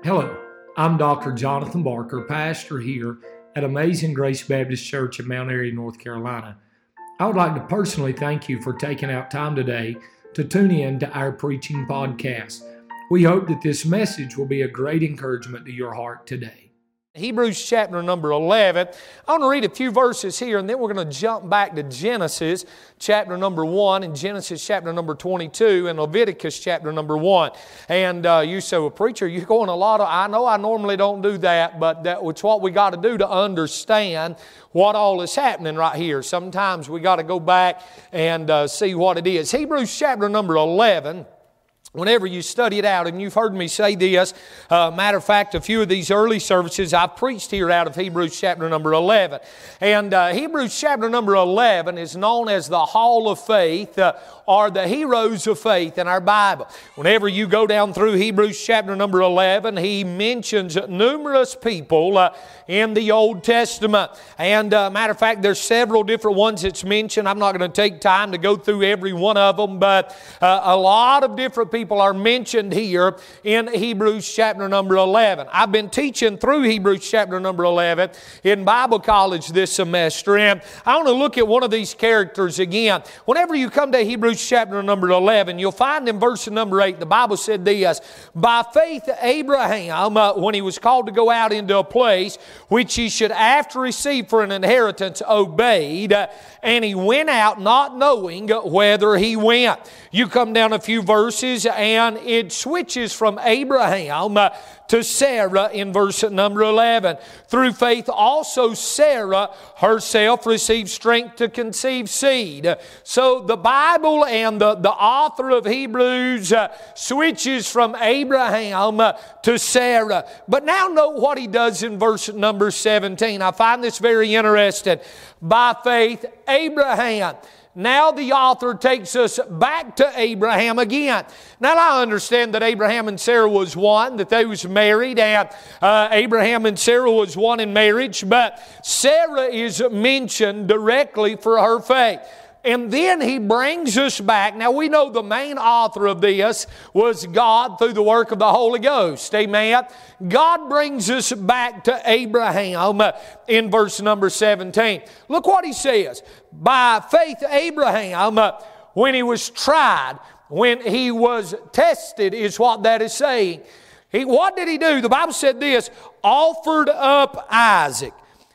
Hello, I'm Dr. Jonathan Barker, pastor here at Amazing Grace Baptist Church in Mount Airy, North Carolina. I would like to personally thank you for taking out time today to tune in to our preaching podcast. We hope that this message will be a great encouragement to your heart today. Hebrews chapter number 11. I want to read a few verses here, and then we're going to jump back to Genesis chapter number 1 and Genesis chapter number 22 and Leviticus chapter number 1. And you say, well, preacher, you're going a lot of... I know I normally don't do that, but it's what we got to do to understand what all is happening right here. Sometimes we got to go back and see what it is. Hebrews chapter number 11. Whenever you study it out, and you've heard me say this, matter of fact, a few of these early services I've preached here out of Hebrews chapter number 11. And Hebrews chapter number 11 is known as the Hall of Faith, or the heroes of faith in our Bible. Whenever you go down through Hebrews chapter number 11, he mentions numerous people in the Old Testament. And matter of fact, there's several different ones that's mentioned. I'm not going to take time to go through every one of them, but a lot of different people are mentioned here in Hebrews chapter number 11. I've been teaching through Hebrews chapter number 11 in Bible college this semester, and I want to look at one of these characters again. Whenever you come to Hebrews chapter number 11, you'll find in verse number 8, the Bible said this, by faith Abraham, when he was called to go out into a place which he should after receive for an inheritance, obeyed, and he went out not knowing whether he went. You come down a few verses and it switches from Abraham to Sarah in verse number 11. Through faith also Sarah herself received strength to conceive seed. So the Bible and the author of Hebrews switches from Abraham to Sarah. But now note what he does in verse number 17. I find this very interesting. By faith Abraham. Now the author takes us back to Abraham again. Now I understand that Abraham and Sarah was one, that they was married, and Abraham and Sarah was one in marriage, but Sarah is mentioned directly for her faith. And then he brings us back. Now we know the main author of this was God through the work of the Holy Ghost. Amen. God brings us back to Abraham in verse number 17. Look what he says. By faith Abraham, when he was tried, when he was tested, is what that is saying. What did he do? The Bible said this, offered up Isaac.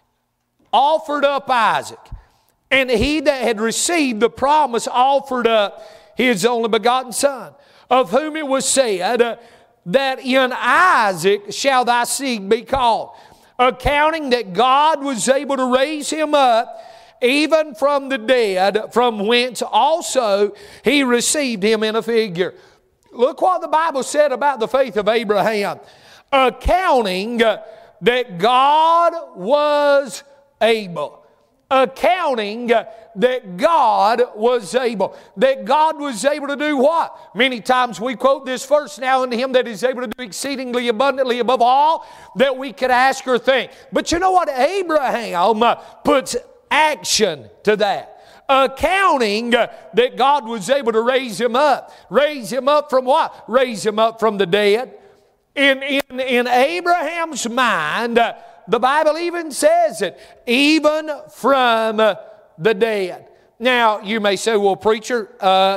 Offered up Isaac. And he that had received the promise offered up his only begotten Son, of whom it was said, that in Isaac shall thy seed be called, accounting that God was able to raise him up even from the dead, from whence also he received him in a figure. Look what the Bible said about the faith of Abraham. Accounting that God was able. Accounting that God was able. That God was able to do what? Many times we quote this verse, now unto him that is able to do exceedingly abundantly above all that we could ask or think. But you know what? Abraham puts action to that. Accounting that God was able to raise him up. Raise him up from what? Raise him up from the dead. In Abraham's mind, the Bible even says it, even from the dead. Now, you may say, well, preacher,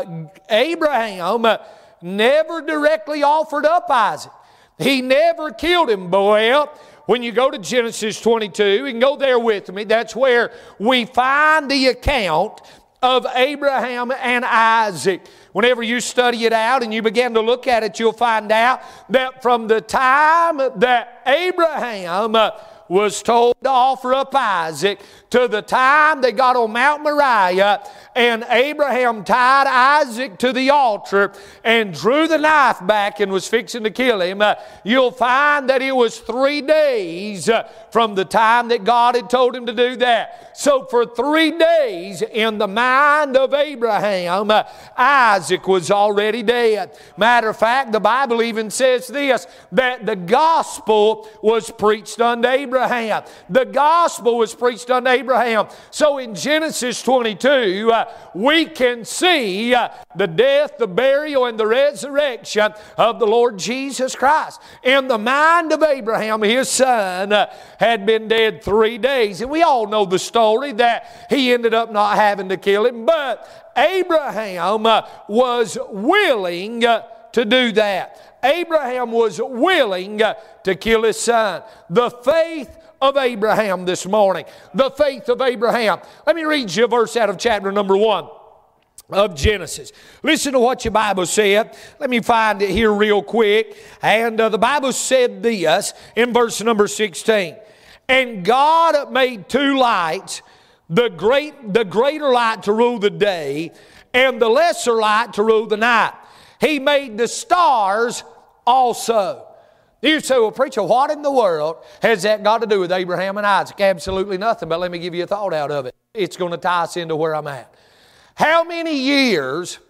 Abraham never directly offered up Isaac. He never killed him. Well, when you go to Genesis 22, you can go there with me. That's where we find the account of Abraham and Isaac. Whenever you study it out and you begin to look at it, you'll find out that from the time that Abraham was told to offer up Isaac to the time they got on Mount Moriah and Abraham tied Isaac to the altar and drew the knife back and was fixing to kill him, you'll find that it was 3 days from the time that God had told him to do that. So for 3 days in the mind of Abraham, Isaac was already dead. Matter of fact, the Bible even says this, that the gospel was preached unto Abraham. Abraham. The gospel was preached unto Abraham. So in Genesis 22, we can see the death, the burial, and the resurrection of the Lord Jesus Christ. In the mind of Abraham, his son had been dead 3 days. And we all know the story that he ended up not having to kill him. But Abraham was willing to do that. Abraham was willing to kill his son. The faith of Abraham this morning. The faith of Abraham. Let me read you a verse out of chapter number 1 of Genesis. Listen to what your Bible said. Let me find it here real quick. And the Bible said this in verse number 16. And God made 2 lights, the greater light to rule the day, and the lesser light to rule the night. He made the stars also. You say, well, preacher, what in the world has that got to do with Abraham and Isaac? Absolutely nothing, but let me give you a thought out of it. It's going to tie us into where I'm at. How many years,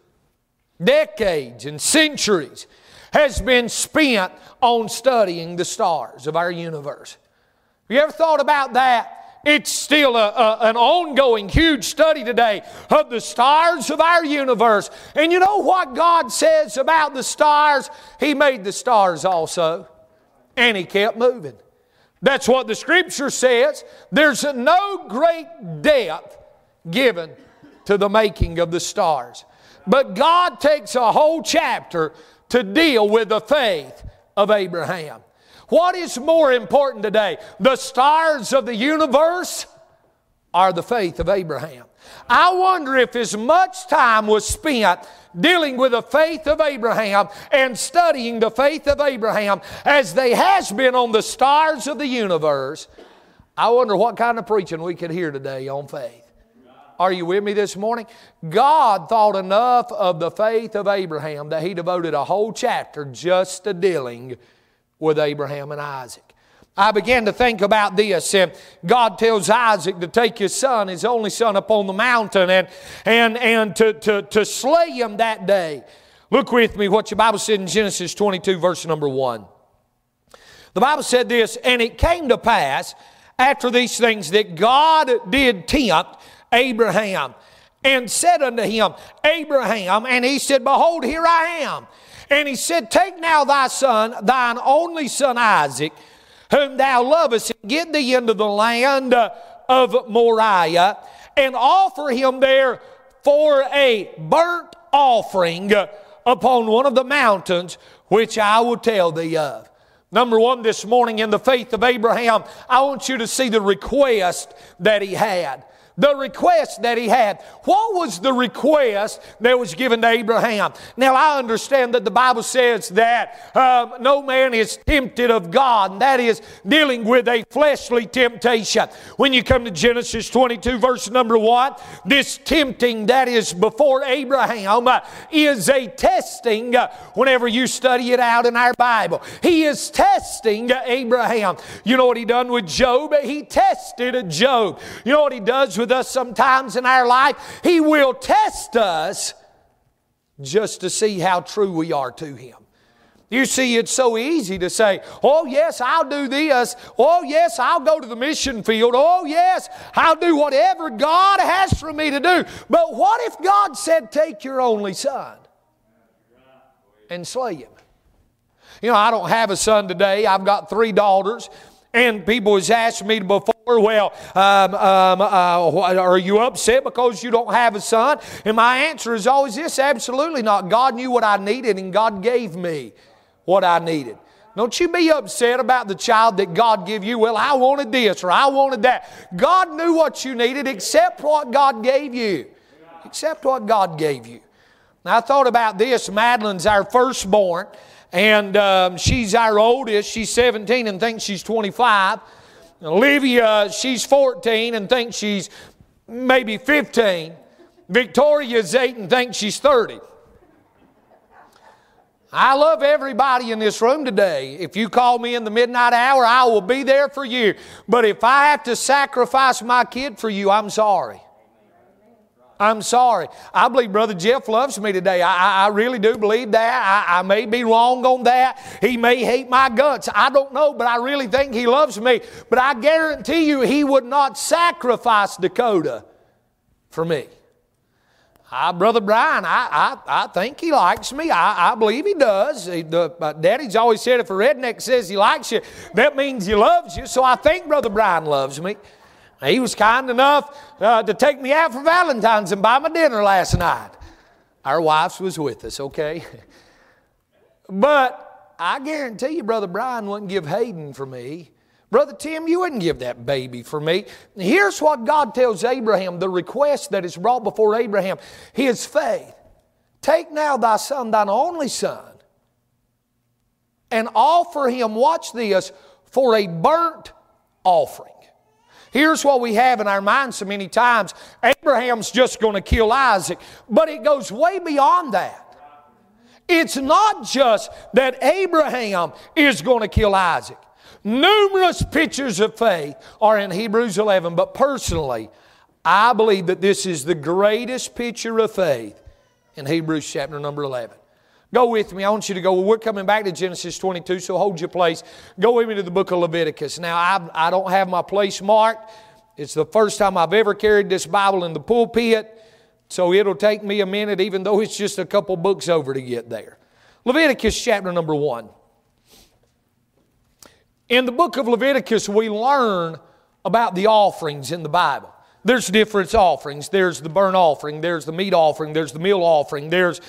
decades, and centuries has been spent on studying the stars of our universe? Have you ever thought about that? It's still an ongoing huge study today of the stars of our universe. And you know what God says about the stars? He made the stars also. And He kept moving. That's what the Scripture says. There's no great depth given to the making of the stars. But God takes a whole chapter to deal with the faith of Abraham. What is more important today? The stars of the universe or the faith of Abraham? I wonder if as much time was spent dealing with the faith of Abraham and studying the faith of Abraham as they has been on the stars of the universe. I wonder what kind of preaching we could hear today on faith. Are you with me this morning? God thought enough of the faith of Abraham that He devoted a whole chapter just to dealing with Abraham and Isaac. I began to think about this, and God tells Isaac to take his son, his only son, up on the mountain and to slay him that day. Look with me what your Bible said in Genesis 22, verse number 1. The Bible said this, and it came to pass after these things that God did tempt Abraham and said unto him, Abraham, and he said, Behold, here I am. And he said, Take now thy son, thine only son Isaac, whom thou lovest, and get thee into the land of Moriah, and offer him there for a burnt offering upon one of the mountains which I will tell thee of. Number one this morning in the faith of Abraham, I want you to see the request that he had. The request that he had. What was the request that was given to Abraham? Now I understand that the Bible says that no man is tempted of God, and that is dealing with a fleshly temptation. When you come to Genesis 22 verse number 1, this tempting that is before Abraham is a testing whenever you study it out in our Bible. He is testing Abraham. You know what He done with Job? He tested Job. You know what He does with us sometimes in our life? He will test us just to see how true we are to Him. You see, it's so easy to say, oh yes, I'll do this. Oh yes, I'll go to the mission field. Oh yes, I'll do whatever God has for me to do. But what if God said, take your only son and slay him? You know, I don't have a son today. I've got 3 daughters. And people has asked me before, well, are you upset because you don't have a son? And my answer is always this, absolutely not. God knew what I needed and God gave me what I needed. Don't you be upset about the child that God gave you. Well, I wanted this or I wanted that. God knew what you needed. Accept what God gave you. Accept what God gave you. Now, I thought about this. Madeline's our firstborn. And she's our oldest. She's 17 and thinks she's 25. Olivia, she's 14 and thinks she's maybe 15. Victoria's 8 and thinks she's 30. I love everybody in this room today. If you call me in the midnight hour, I will be there for you. But if I have to sacrifice my kid for you, I'm sorry. I'm sorry. I believe Brother Jeff loves me today. I really do believe that. I may be wrong on that. He may hate my guts. I don't know, but I really think he loves me. But I guarantee you he would not sacrifice Dakota for me. Brother Brian, I think he likes me. I believe he does. Daddy's always said if a redneck says he likes you, that means he loves you. So I think Brother Brian loves me. He was kind enough to take me out for Valentine's and buy my dinner last night. Our wives was with us, okay? But I guarantee you Brother Brian wouldn't give Hayden for me. Brother Tim, you wouldn't give that baby for me. Here's what God tells Abraham, the request that is brought before Abraham, his faith. Take now thy son, thine only son, and offer him, watch this, for a burnt offering. Here's what we have in our minds so many times. Abraham's just going to kill Isaac, but it goes way beyond that. It's not just that Abraham is going to kill Isaac. Numerous pictures of faith are in Hebrews 11, but personally, I believe that this is the greatest picture of faith in Hebrews chapter number 11. Go with me. I want you to go. Well, we're coming back to Genesis 22, so hold your place. Go with me to the book of Leviticus. Now, I don't have my place marked. It's the first time I've ever carried this Bible in the pulpit, so it'll take me a minute, even though it's just a couple books over to get there. Leviticus chapter number 1. In the book of Leviticus, we learn about the offerings in the Bible. There's different offerings. There's the burnt offering. There's the meat offering. There's the meal offering. There's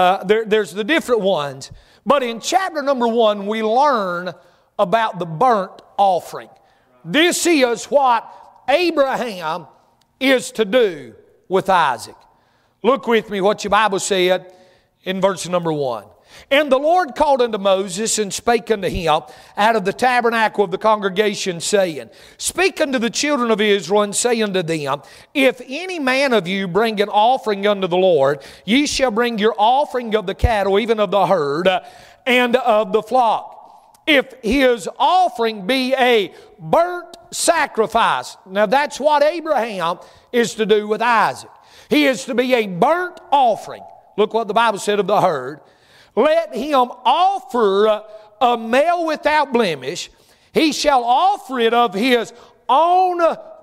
the different ones. But in chapter number 1, we learn about the burnt offering. This is what Abraham is to do with Isaac. Look with me what your Bible said in verse number 1. And the Lord called unto Moses and spake unto him out of the tabernacle of the congregation, saying, Speak unto the children of Israel, and say unto them, If any man of you bring an offering unto the Lord, ye shall bring your offering of the cattle, even of the herd, and of the flock. If his offering be a burnt sacrifice. Now that's what Abraham is to do with Isaac. He is to be a burnt offering. Look what the Bible said of the herd. Let him offer a male without blemish. He shall offer it of his own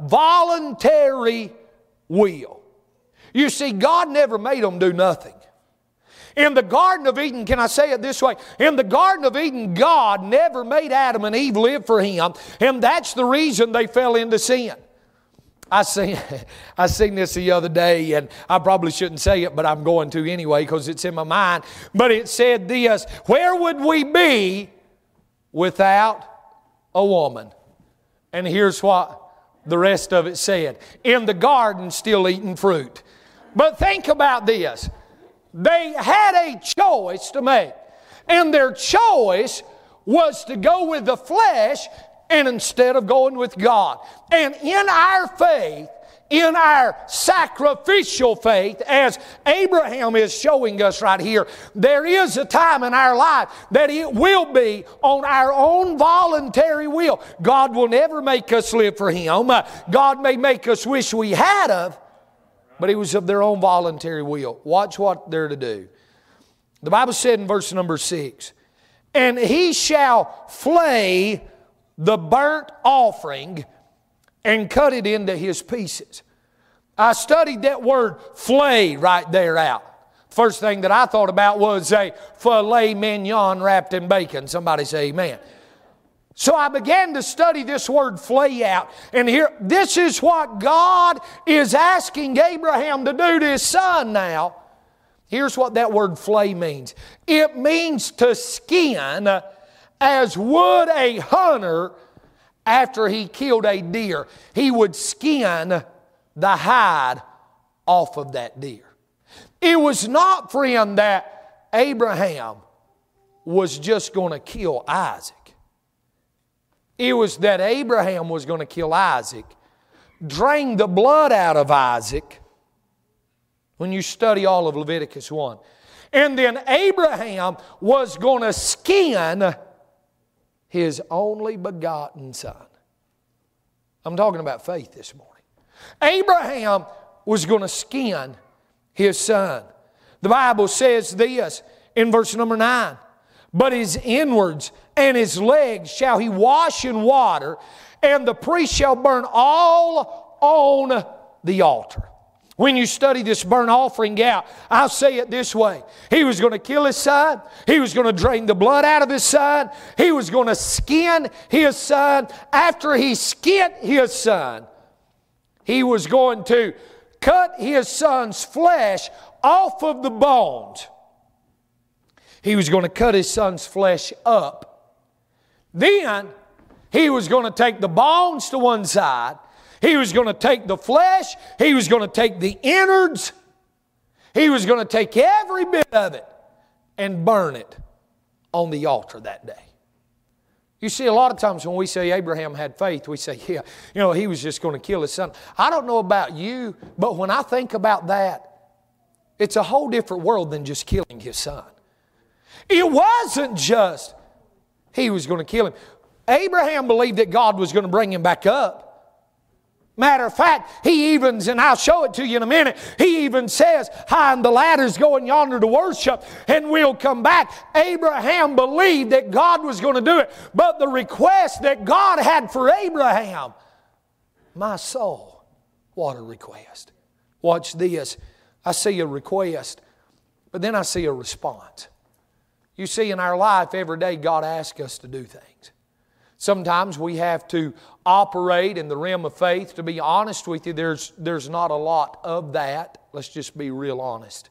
voluntary will. You see, God never made them do nothing. In the Garden of Eden, can I say it this way? In the Garden of Eden, God never made Adam and Eve live for Him. And that's the reason they fell into sin. I seen this the other day, and I probably shouldn't say it, but I'm going to anyway because it's in my mind. But it said this, where would we be without a woman? And here's what the rest of it said. In the garden, still eating fruit. But think about this. They had a choice to make. And their choice was to go with the flesh and instead of going with God. And in our faith, in our sacrificial faith, as Abraham is showing us right here, there is a time in our life that it will be on our own voluntary will. God will never make us live for Him. God may make us wish we had of, but it was of their own voluntary will. Watch what they're to do. The Bible said in verse number 6, And he shall flay the burnt offering and cut it into his pieces. I studied that word flay right there out. First thing that I thought about was a filet mignon wrapped in bacon. Somebody say amen. So I began to study this word flay out. And here, this is what God is asking Abraham to do to his son now. Here's what that word flay means. It means to skin as would a hunter after he killed a deer. He would skin the hide off of that deer. It was not, friend, that Abraham was just going to kill Isaac. It was that Abraham was going to kill Isaac, drain the blood out of Isaac, when you study all of Leviticus 1. And then Abraham was going to skin his only begotten son. I'm talking about faith this morning. Abraham was going to skin his son. The Bible says this in verse number 9. But his inwards and his legs shall he wash in water, and the priest shall burn all on the altar. When you study this burnt offering out, I'll say it this way. He was going to kill his son. He was going to drain the blood out of his son. He was going to skin his son. After he skinned his son, he was going to cut his son's flesh off of the bones. He was going to cut his son's flesh up. Then he was going to take the bones to one side. He was going to take the flesh. He was going to take the innards. He was going to take every bit of it and burn it on the altar that day. You see, a lot of times when we say Abraham had faith, we say, yeah, he was just going to kill his son. I don't know about you, but when I think about that, it's a whole different world than just killing his son. It wasn't just he was going to kill him. Abraham believed that God was going to bring him back up. Matter of fact, he even, and I'll show it to you in a minute, he even says, "High on the ladder's going yonder to worship, and we'll come back." Abraham believed that God was going to do it. But the request that God had for Abraham, my soul, what a request. Watch this. I see a request, but then I see a response. You see, in our life, every day, God asks us to do things. Sometimes we have to operate in the realm of faith. To be honest with you, there's not a lot of that. Let's just be real honest.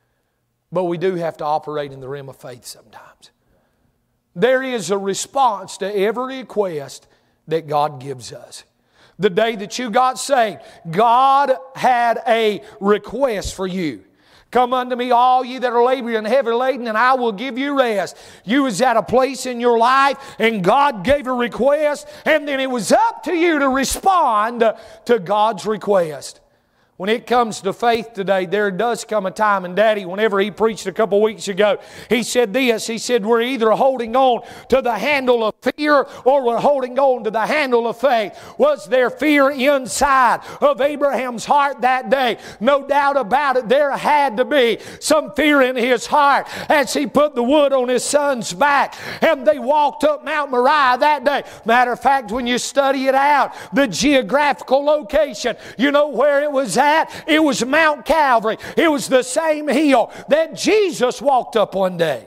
But we do have to operate in the realm of faith sometimes. There is a response to every request that God gives us. The day that you got saved, God had a request for you. "Come unto me, all ye that are laboring and heavy laden, and I will give you rest." You was at a place in your life, and God gave a request, and then it was up to you to respond to God's request. When it comes to faith today, there does come a time, and Daddy, whenever he preached a couple weeks ago, he said this, he said, we're either holding on to the handle of fear or we're holding on to the handle of faith. Was there fear inside of Abraham's heart that day? No doubt about it, there had to be some fear in his heart as he put the wood on his son's back, and they walked up Mount Moriah that day. Matter of fact, when you study it out, the geographical location, you know where it was at? It was Mount Calvary. It was the same hill that Jesus walked up one day.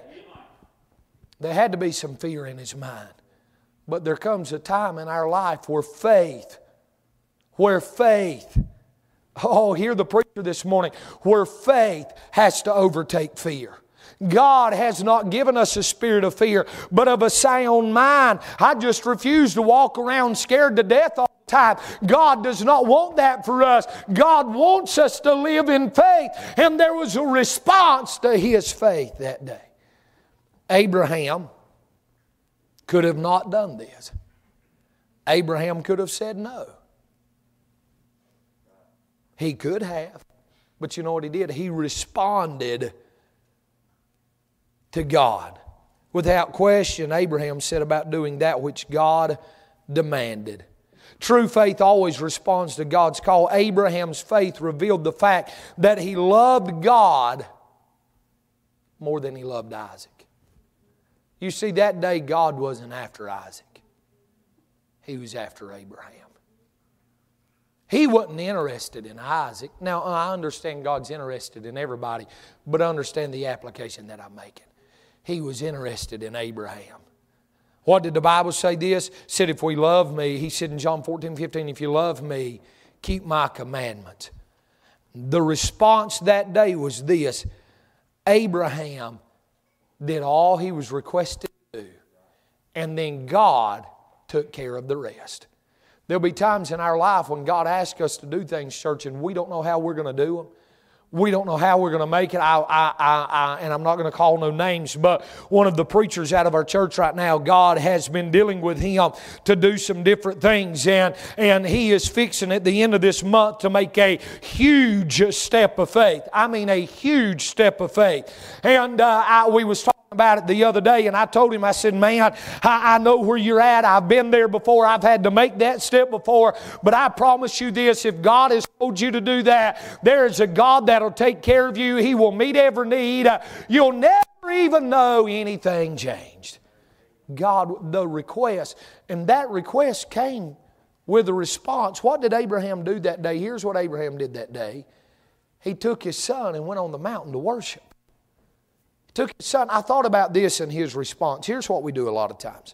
There had to be some fear in his mind. But there comes a time in our life where faith, hear the preacher this morning, where faith has to overtake fear. God has not given us a spirit of fear, but of a sound mind. I just refuse to walk around scared to death all the time. God does not want that for us. God wants us to live in faith. And there was a response to his faith that day. Abraham could have not done this. Abraham could have said no. He could have. But you know what he did? He responded to God. Without question, Abraham set about doing that which God demanded. True faith always responds to God's call. Abraham's faith revealed the fact that he loved God more than he loved Isaac. You see, that day God wasn't after Isaac. He was after Abraham. He wasn't interested in Isaac. Now, I understand God's interested in everybody, but understand the application that I'm making. He was interested in Abraham. What did the Bible say this? It said, if we love me, he said in John 14:15, if you love me, keep my commandments. The response that day was this. Abraham did all he was requested to do. And then God took care of the rest. There'll be times in our life when God asks us to do things, church, and we don't know how we're going to do them. We don't know how we're going to make it. And I'm not going to call no names, but one of the preachers out of our church right now, God has been dealing with him to do some different things. And he is fixing at the end of this month to make a huge step of faith. I mean a huge step of faith. And we was talking about it the other day, and I told him, I said, man, I know where you're at. I've been there before. I've had to make that step before. But I promise you this, if God has told you to do that, there is a God that'll take care of you. He will meet every need. You'll never even know anything changed. God, the request, and that request came with a response. What did Abraham do that day? Here's what Abraham did that day. He took his son and went on the mountain to worship. Took his son. I thought about this and his response. Here's what we do a lot of times.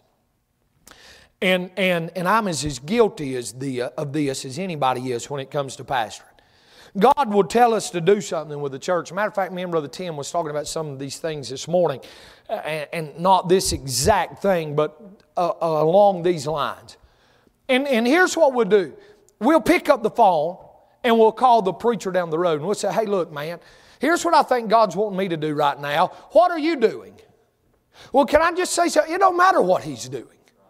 And I'm as guilty of this as anybody is when it comes to pastoring. God will tell us to do something with the church. Matter of fact, me and Brother Tim was talking about some of these things this morning. And not this exact thing, but along these lines. And here's what we'll do. We'll pick up the phone and we'll call the preacher down the road. And we'll say, hey, look, man, here's what I think God's wanting me to do right now. What are you doing? Well, can I just say something? It don't matter what he's doing.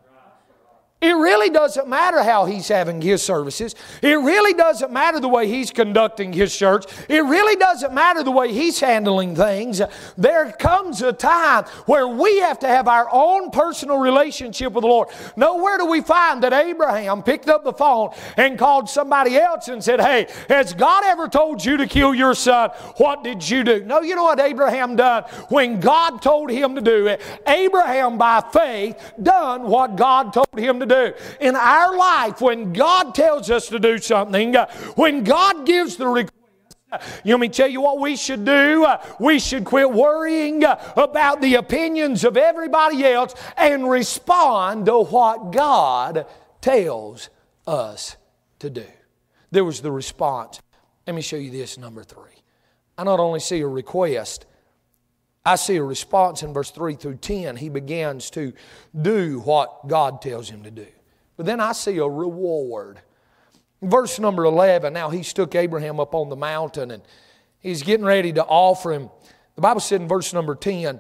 It really doesn't matter how he's having his services. It really doesn't matter the way he's conducting his church. It really doesn't matter the way he's handling things. There comes a time where we have to have our own personal relationship with the Lord. Nowhere do we find that Abraham picked up the phone and called somebody else and said, hey, has God ever told you to kill your son? What did you do? No, you know what Abraham done? When God told him to do it, Abraham by faith done what God told him to do. In our life, when God tells us to do something, when God gives the request, you want me to tell you what we should do? We should quit worrying about the opinions of everybody else and respond to what God tells us to do. There was the response. Let me show you this, number 3. I not only see a request, I see a response in verse 3 through 10. He begins to do what God tells him to do. But then I see a reward. Verse number 11, now he took Abraham up on the mountain and he's getting ready to offer him. The Bible said in verse number 10,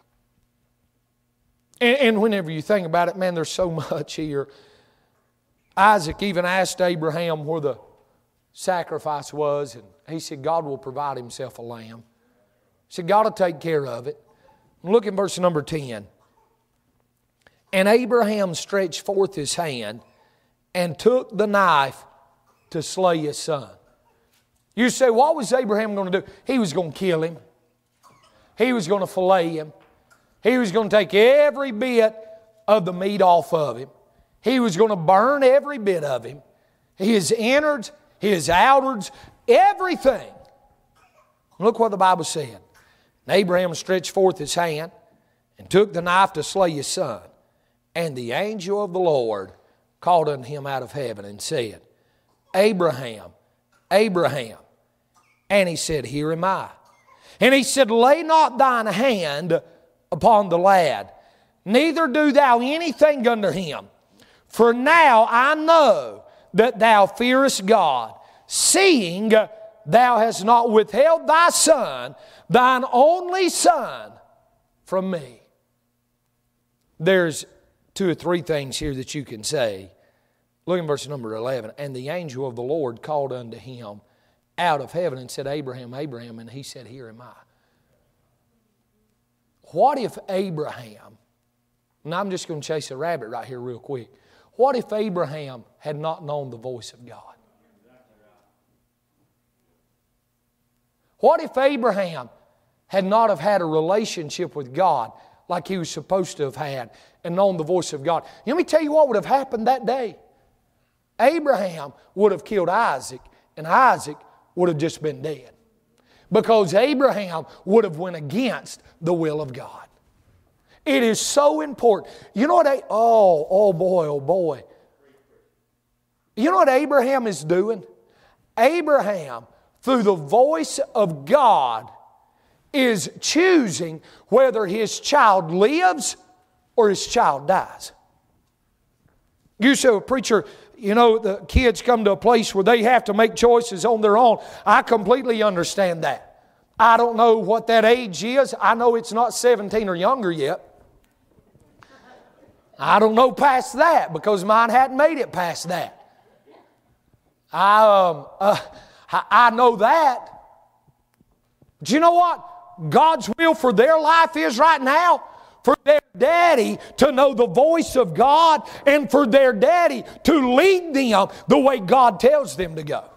and whenever you think about it, man, there's so much here. Isaac even asked Abraham where the sacrifice was, and he said, God will provide himself a lamb. He said, God will take care of it. Look at verse number 10. And Abraham stretched forth his hand and took the knife to slay his son. You say, what was Abraham going to do? He was going to kill him. He was going to fillet him. He was going to take every bit of the meat off of him. He was going to burn every bit of him. His innards, his outwards, everything. Look what the Bible said. And Abraham stretched forth his hand and took the knife to slay his son. And the angel of the Lord called unto him out of heaven and said, Abraham, Abraham. And he said, Here am I. And he said, Lay not thine hand upon the lad, neither do thou anything unto him. For now I know that thou fearest God, seeing thou hast not withheld thy son, thine only son, from me. There's 2 or 3 things here that you can say. Look in verse number 11. And the angel of the Lord called unto him out of heaven and said, Abraham, Abraham. And he said, Here am I. What if Abraham, and I'm just going to chase a rabbit right here real quick. What if Abraham had not known the voice of God? What if Abraham had not have had a relationship with God like he was supposed to have had and known the voice of God? Let me tell you what would have happened that day. Abraham would have killed Isaac, and Isaac would have just been dead. Because Abraham would have went against the will of God. It is so important. You know what? Oh boy. You know what Abraham is doing? Abraham, through the voice of God, is choosing whether his child lives or his child dies. You say, preacher, you know, the kids come to a place where they have to make choices on their own. I completely understand that. I don't know what that age is. I know it's not 17 or younger yet. I don't know past that because mine hadn't made it past that. I know that. Do you know what? God's will for their life is right now? For their daddy to know the voice of God and for their daddy to lead them the way God tells them to go.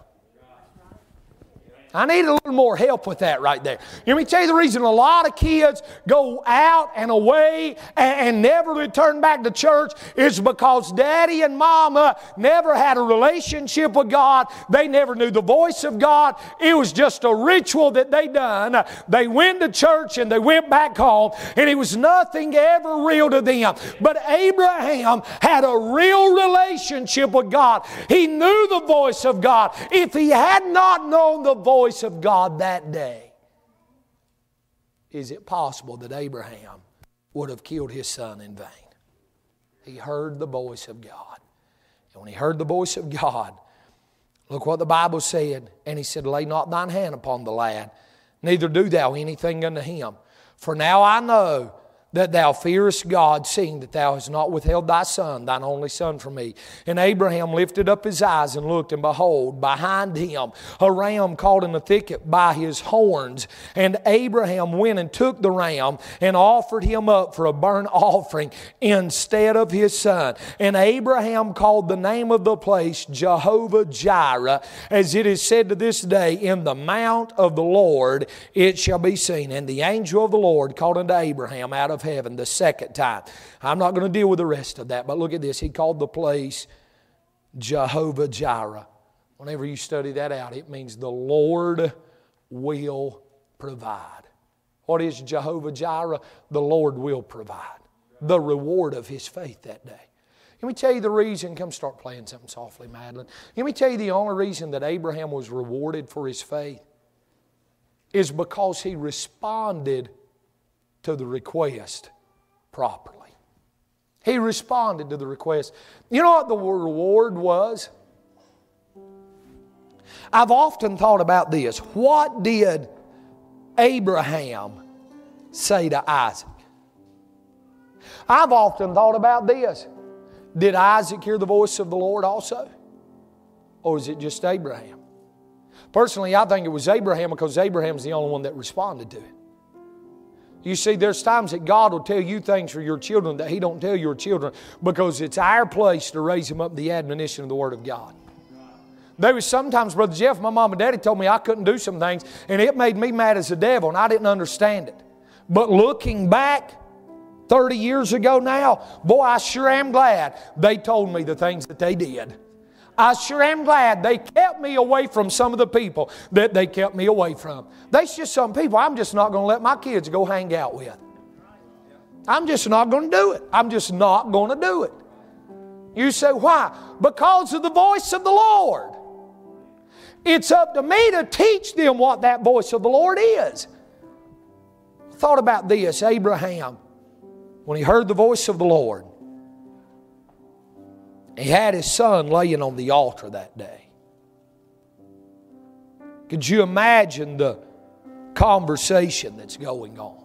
I need a little more help with that right there. Let me tell you the reason a lot of kids go out and away and never return back to church is because daddy and mama never had a relationship with God. They never knew the voice of God. It was just a ritual that they done. They went to church and they went back home, and it was nothing ever real to them. But Abraham had a real relationship with God. He knew the voice of God. If he had not known the voice of God that day, is it possible that Abraham would have killed his son in vain? He heard the voice of God. And when he heard the voice of God, look what the Bible said. And he said, lay not thine hand upon the lad, neither do thou anything unto him. For now I know that thou fearest God, seeing that thou hast not withheld thy son, thine only son, from me. And Abraham lifted up his eyes and looked, and behold, behind him a ram caught in the thicket by his horns. And Abraham went and took the ram and offered him up for a burnt offering instead of his son. And Abraham called the name of the place Jehovah-Jireh, as it is said to this day, in the mount of the Lord it shall be seen. And the angel of the Lord called unto Abraham out of heaven the second time. I'm not going to deal with the rest of that, but look at this. He called the place Jehovah-Jireh. Whenever you study that out, it means the Lord will provide. What is Jehovah-Jireh? The Lord will provide. The reward of his faith that day. Let me tell you the reason. Come start playing something softly, Madeline. Let me tell you the only reason that Abraham was rewarded for his faith is because he responded to the request properly. He responded to the request. You know what the reward was? I've often thought about this. What did Abraham say to Isaac? I've often thought about this. Did Isaac hear the voice of the Lord also? Or is it just Abraham? Personally, I think it was Abraham, because Abraham's the only one that responded to it. You see, there's times that God will tell you things for your children that He don't tell your children, because it's our place to raise them up in the admonition of the Word of God. There was sometimes, Brother Jeff, my mom and daddy told me I couldn't do some things, and it made me mad as the devil, and I didn't understand it. But looking back 30 years ago now, boy, I sure am glad they told me the things that they did. I sure am glad they kept me away from some of the people that they kept me away from. There's just some people I'm just not going to let my kids go hang out with. I'm just not going to do it. I'm just not going to do it. You say, why? Because of the voice of the Lord. It's up to me to teach them what that voice of the Lord is. I thought about this. Abraham, when he heard the voice of the Lord, he had his son laying on the altar that day. Could you imagine the conversation that's going on?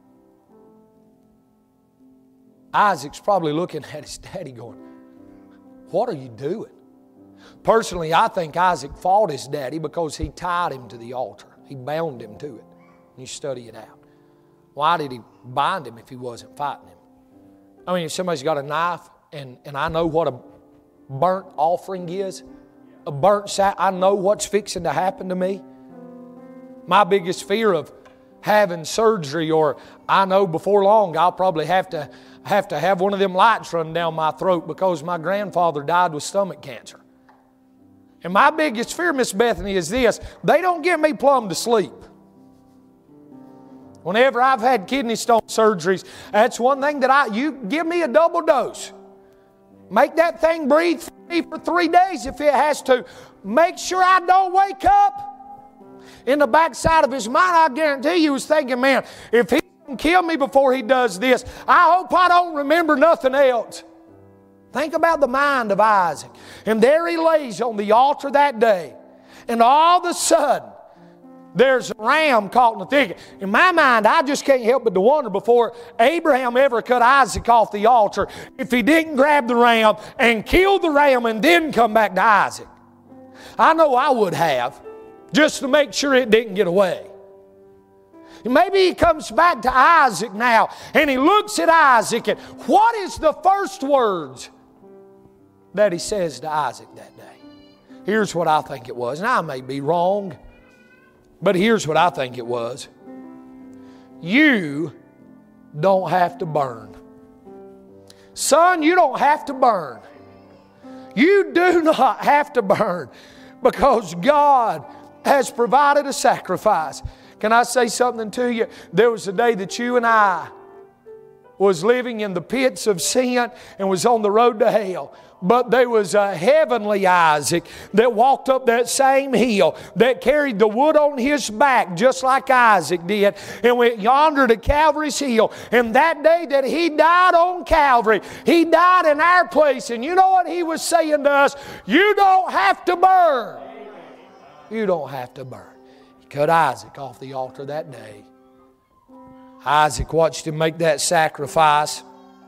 Isaac's probably looking at his daddy going, what are you doing? Personally, I think Isaac fought his daddy because he tied him to the altar. He bound him to it. You study it out. Why did he bind him if he wasn't fighting him? I mean, if somebody's got a knife, and I know what a burnt offering is, a burnt sack, I know what's fixing to happen to me. My biggest fear of having surgery, or I know before long I'll probably have to have one of them lights run down my throat, because my grandfather died with stomach cancer. And my biggest fear, Miss Bethany, is this: they don't get me plumb to sleep. Whenever I've had kidney stone surgeries, that's one thing that you give me a double dose. Make that thing breathe for me for 3 days if it has to. Make sure I don't wake up. In the backside of his mind, I guarantee you, he was thinking, man, if he can kill me before he does this, I hope I don't remember nothing else. Think about the mind of Isaac. And there he lays on the altar that day. And all of a sudden, there's a ram caught in the thicket. In my mind, I just can't help but to wonder, before Abraham ever cut Isaac off the altar, if he didn't grab the ram and kill the ram and then come back to Isaac. I know I would have, just to make sure it didn't get away. Maybe he comes back to Isaac now, and he looks at Isaac, and what is the first words that he says to Isaac that day? Here's what I think it was, and I may be wrong, but here's what I think it was. You don't have to burn. Son, you don't have to burn. You do not have to burn because God has provided a sacrifice. Can I say something to you? There was a day that you and I was living in the pits of sin and was on the road to hell. But there was a heavenly Isaac that walked up that same hill, that carried the wood on his back just like Isaac did, and went yonder to Calvary's hill. And that day that he died on Calvary, he died in our place. And you know what he was saying to us? You don't have to burn. You don't have to burn. He cut Isaac off the altar that day. Isaac watched him make that sacrifice.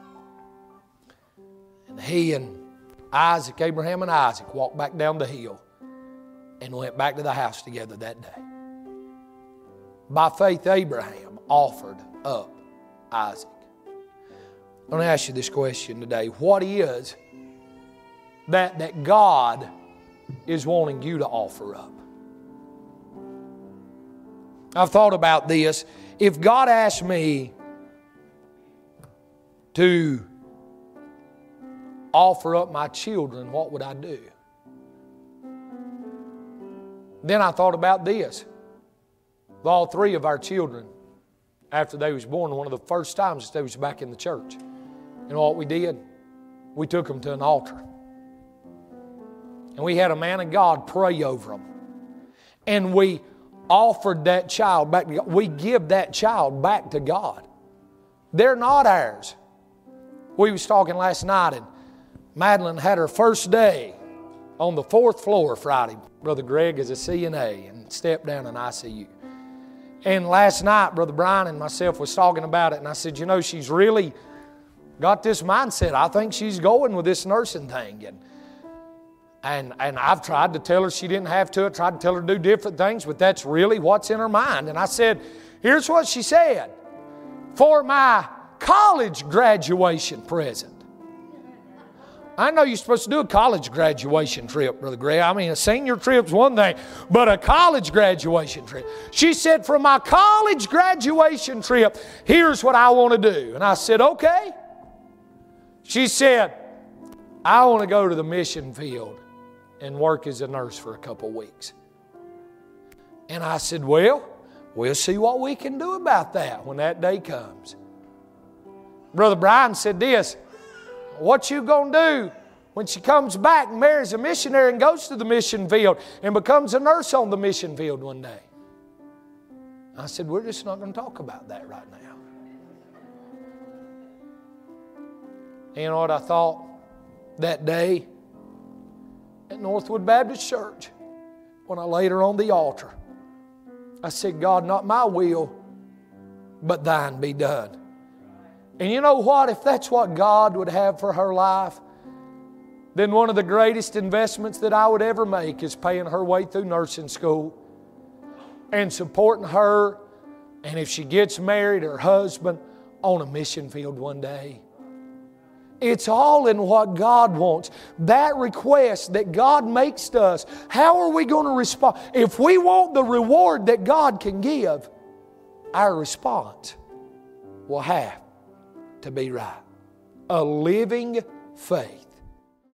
And he and Isaac, Abraham and Isaac, walked back down the hill and went back to the house together that day. By faith, Abraham offered up Isaac. I'm going to ask you this question today. What is that God is wanting you to offer up? I've thought about this. If God asked me to offer up my children, what would I do? Then I thought about this. With all three of our children, after they was born, one of the first times they was back in the church. You know what we did? We took them to an altar. And we had a man of God pray over them. And we offered that child back to God. We give that child back to God. They're not ours. We was talking last night, and Madeline had her first day on the 4th floor Friday. Brother Greg is a CNA and stepped down in ICU. And last night, Brother Brian and myself was talking about it, and I said, you know, she's really got this mindset. I think she's going with this nursing thing. And I've tried to tell her she didn't have to. I tried to tell her to do different things, but that's really what's in her mind. And I said, here's what she said. For my college graduation present. I know you're supposed to do a college graduation trip, Brother Gray. I mean, a senior trip's one thing, but a college graduation trip. She said, for my college graduation trip, here's what I want to do. And I said, okay. She said, I want to go to the mission field and work as a nurse for a couple weeks. And I said, well, we'll see what we can do about that when that day comes. Brother Brian said this, what you going to do when she comes back and marries a missionary and goes to the mission field and becomes a nurse on the mission field one day? I said, we're just not going to talk about that right now. And you know what I thought that day at Northwood Baptist Church when I laid her on the altar? I said, God, not my will, but thine be done. And you know what? If that's what God would have for her life, then one of the greatest investments that I would ever make is paying her way through nursing school and supporting her, and if she gets married, her husband on a mission field one day. It's all in what God wants. That request that God makes to us, how are we going to respond? If we want the reward that God can give, our response will have to be right. A living faith